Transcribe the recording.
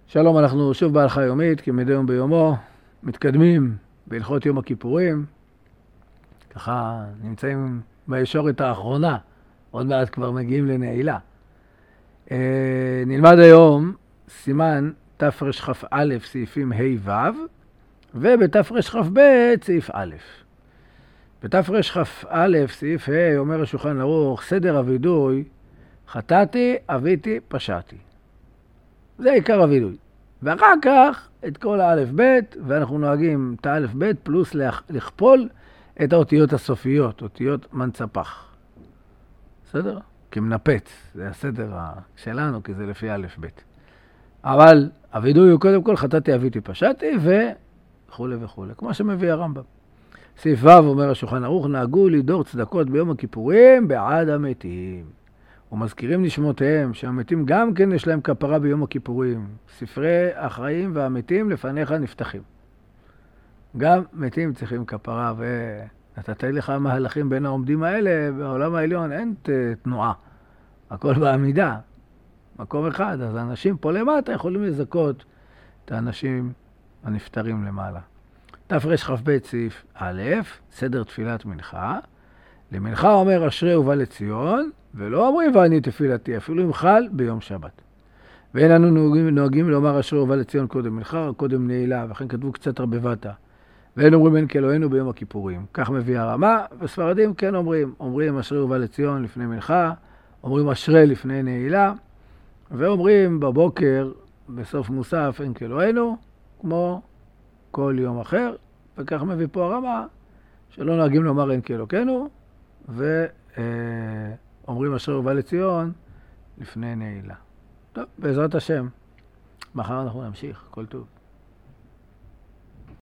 שלום, אנחנו שוב בהלכה יומית, כמדי יום ביומו, מתקדמים בהלכות יום הכיפורים. ככה נמצאים בישורת האחרונה, עוד מעט כבר מגיעים לנעילה. נלמד היום סימן תרכ"א סעיפים ה' ו', ובתרכ"ב סעיף א'. בתרכ"א סעיף ה' אומר השולחן ערוך, סדר הווידוי, חטאתי, עוויתי, פשעתי. זה עיקר הווידוי. ואחר כך את כל האלף בית, ואנחנו נוהגים את האלף בית פלוס לכפול את האותיות הסופיות, אותיות מנצפח. בסדר? כמנפץ, זה הסדר שלנו, כי זה לפי אלף בית. אבל הווידוי הוא קודם כל חטאתי, עוויתי, פשעתי, וכו' וכו', כמו שמביא הרמב"ם. סעיף ו' אומר השולחן ערוך, נהגו לדור צדקות ביום הכיפורים בעד המתים. ומזכירים נשמותיהם, שהמתים גם כן יש להם כפרה ביום הכיפורים. ספרי החיים והמתים לפניך נפתחים. גם מתים צריכים כפרה, ונתת לך מהלכים בין העומדים האלה, בעולם העליון אין תנועה. הכל בעמידה, מקום אחד. אז האנשים פה למטה יכולים לזכות את האנשים הנפטרים למעלה. תרכ"ב סעיף א', סדר תפילת מנחה. למנחה אומר אשרי ובא לציון, ולא אומרים ואני תפילתי, אפילו אם חל ביום שבת. ואין לנו נוהגים לומר אשרי ובא לציון קודם מנחה, או קודם נעילה, וכן כתבו קצת רבבתא. ואין אומרים אין כאלוהינו ביום הכיפורים. כך מביא הרמה, וספרדים כן אומרים אשרי ובא לציון לפני מנחה, אומרים אשרי לפני נעילה, ואומרים בבוקר, בסוף מוסף, אין כאלוהינו, כמו כל יום אחר, וכך מביא פה הרמה, שלא נוהגים לומר אין כאלוקינו, ואומרים אשרי ובא לציון לפני נעילה. טוב, בעזרת השם, מחר אנחנו נמשיך, כל טוב.